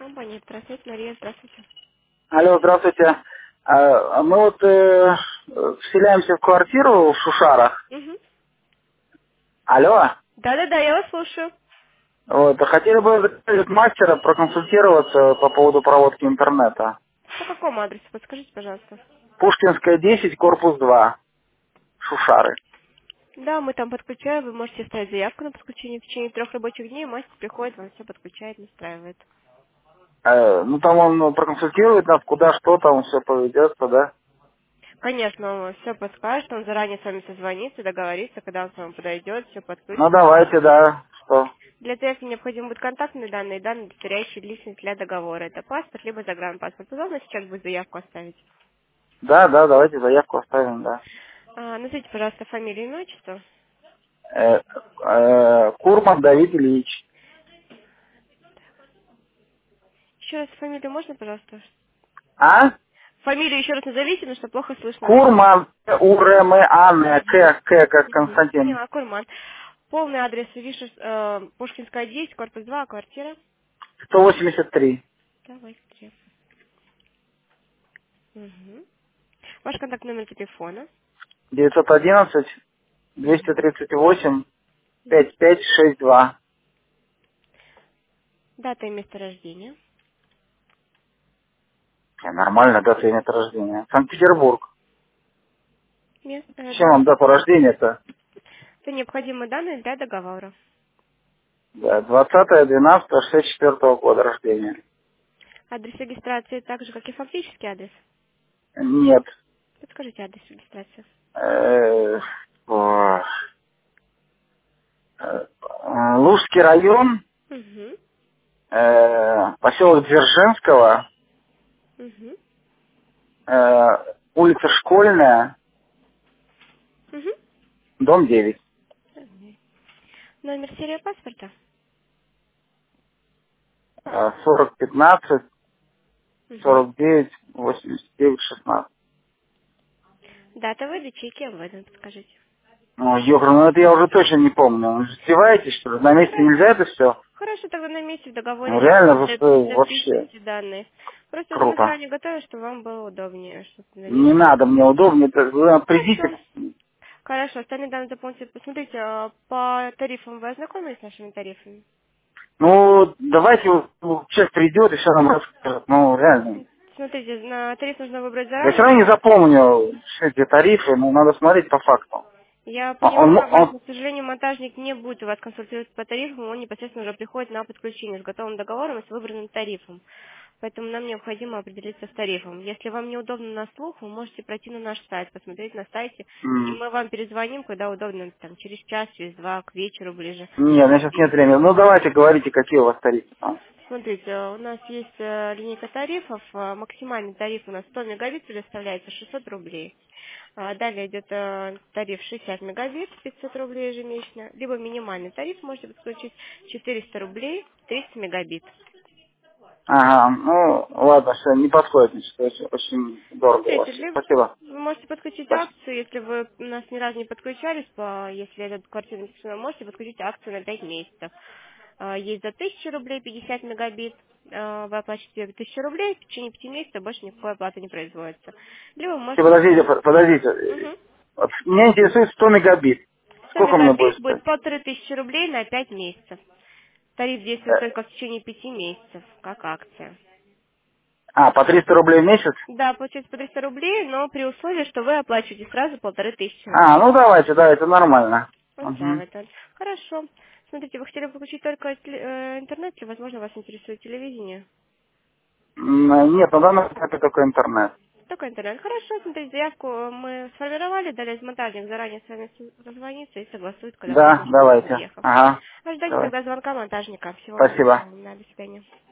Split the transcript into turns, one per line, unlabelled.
Компания, здравствуйте, Мария, здравствуйте.
Алло, здравствуйте. Мы вот вселяемся в квартиру в Шушарах.
Угу.
Алло.
Да-да-да, я вас слушаю.
Вот, хотели бы заказать мастера проконсультироваться по поводу проводки интернета.
По какому адресу? Подскажите, пожалуйста.
Пушкинская, 10, корпус 2, Шушары.
Да, мы там подключаем, вы можете ставить заявку на подключение. В течение 3 рабочих дней мастер приходит, вам все подключает, настраивает.
Ну, там он проконсультирует нас, куда, что там, все поведется, да?
Конечно, он вам все подскажет, он заранее с вами созвонится, договорится, когда он к вам подойдет, все
Ну,
подключит.
давайте, да, что?
Для заявки необходимы будут контактные данные, данные, удостоверяющие личность для договора. Это паспорт, либо загранпаспорт. Удобно сейчас будет заявку оставить?
Да, да, давайте заявку оставим, да.
Назовите, пожалуйста, фамилию и имя, отчество.
Курман Давид Ильич.
Еще раз фамилию можно, пожалуйста?
А?
Фамилию еще раз назовите, потому что плохо слышно.
Курман, Уремеане, К, как
Мгм.
Константин.
Поняла, Курман. Полный адрес Виши, Пушкинская, 10, корпус 2, квартира.
183.
Давай, три. Угу. Ваш контактный номер телефона.
911 238 5562.
Дата и место рождения.
Нормально, дата и место рождения. Санкт-Петербург. Чем
Дата.
вам дата рождения-то?
Это необходимые данные для договора.
Да, 20.12.64 года рождения.
Адрес регистрации так же, как и фактический адрес.
Нет.
Подскажите адрес регистрации.
Э, о, Лужский район,
Угу.
поселок Дзержинского,
Угу.
улица Школьная,
Угу.
дом 9.
Номер серии паспорта.
4015
Угу.
49 89 16.
Дата выдачи и кем выдан, подскажите.
Ну, ёпрст, ну это я уже точно не помню. Вы же издеваетесь, что ли? На месте
Хорошо.
нельзя это все?
Хорошо, тогда на месте в
Ну
договоре
реально, вы что, вообще
записывайте данные. Просто уже мы
круто.
заранее готовы, чтобы вам было удобнее, чтобы на
Не
месте.
надо мне удобнее, это вы придите.
Хорошо. Хорошо, остальные данные заполните. Посмотрите, по тарифам вы ознакомились с нашими тарифами?
Ну, давайте вот человек придет и все нам расскажет. Ну, реально.
Смотрите, на тариф нужно выбрать
Я все равно
заранее.
не запомню все эти тарифы, но надо смотреть по факту.
Я
Он,
понимаю вас,
он-
но, к сожалению, монтажник не будет у вас консультировать по тарифам, он непосредственно уже приходит на подключение с готовым договором и с выбранным тарифом. Поэтому нам необходимо определиться с тарифом. Если вам неудобно на слух, вы можете пройти на наш сайт, посмотреть на сайте, и мы вам перезвоним, когда удобно, там, через час, через два, к вечеру ближе.
Нет, у меня сейчас нет времени. Ну, давайте говорите, какие у вас тарифы там.
Смотрите, у нас есть линейка тарифов. Максимальный тариф у нас 100 мегабит предоставляется 600 рублей. Далее идет тариф 60 мегабит, 500 рублей ежемесячно. Либо минимальный тариф можете подключить 400 рублей, 300 мегабит.
Ага, ну, ладно, все, не подходит, значит, очень, очень дорого у вас.
Смотрите,
Спасибо.
вы можете подключить
Спасибо.
акцию, если вы у нас ни разу не подключались, если этот квартирный телефон, можете подключить акцию на 5 месяцев. Есть за 1000 рублей 50 мегабит, вы оплачиваете 1000 рублей, в течение 5 месяцев больше никакой оплаты не производится. Либо вы можете...
Подождите, подождите.
Угу.
Вот меня интересует 100 мегабит.
100
Сколько мне будет
мегабит
стоить?
будет 1500 рублей на 5 месяцев. Тариф действует
Э,
только в течение 5 месяцев, как акция.
по 300 рублей в месяц?
Да, получается по 300 рублей, но при условии, что вы оплачиваете сразу 1500 рублей.
Ну давайте, да, это нормально. Угу.
Устраивает. Да. Хорошо. Смотрите, вы хотели бы получить только интернет, или, возможно, вас интересует телевидение?
Нет, на данный момент это только интернет.
Только интернет. Хорошо, смотрите, заявку мы сформировали, далее монтажник заранее с вами созвонится и согласует, когда
Да,
удобно, чтобы он
давайте.
подъехал.
Ага,
Ожидайте
давай.
тогда звонка монтажника. Всего вам
Спасибо.
доброго. До свидания.